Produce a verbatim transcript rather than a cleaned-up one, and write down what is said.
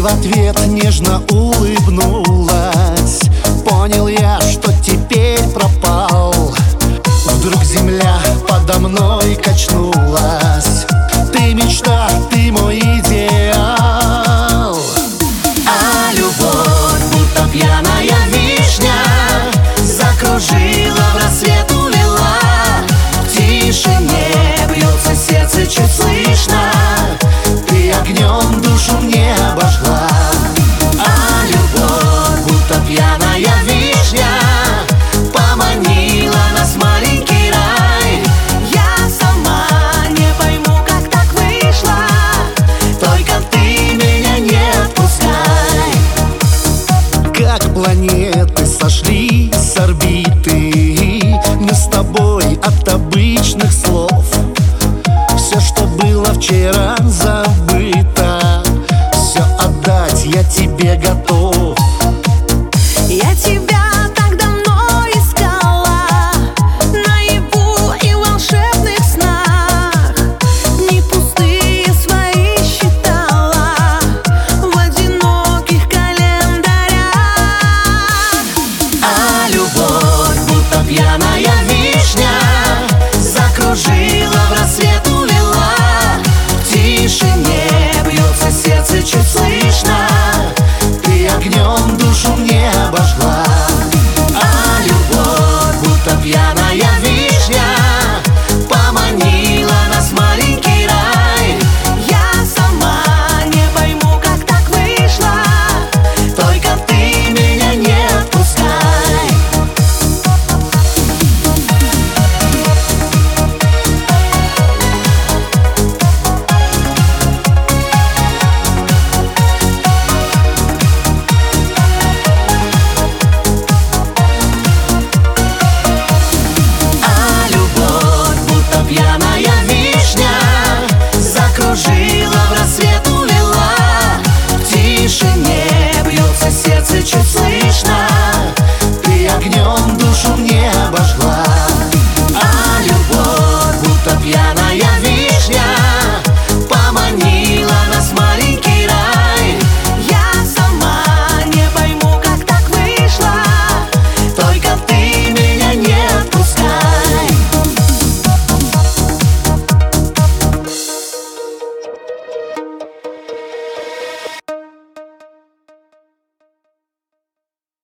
ответ нежно улыбнулась. Понял я, что теперь пропал. Вдруг земля подо мной качнулась. Ты мечта, ты мой идеал. А любовь, будто пьяная вишня, закружила, в рассвет увела. В тишине бьется сердце чуть слышно. Ты огнем душу мне обожгла. А любовь, будто пьяная вишня, поманила нас в маленький рай. Я сама не пойму, как так вышло, только ты меня не отпускай. Как планеты сошлись с орбиты, мы с тобой от обычных слов. Все, что было вчера, забыто. Все отдать я тебе готов.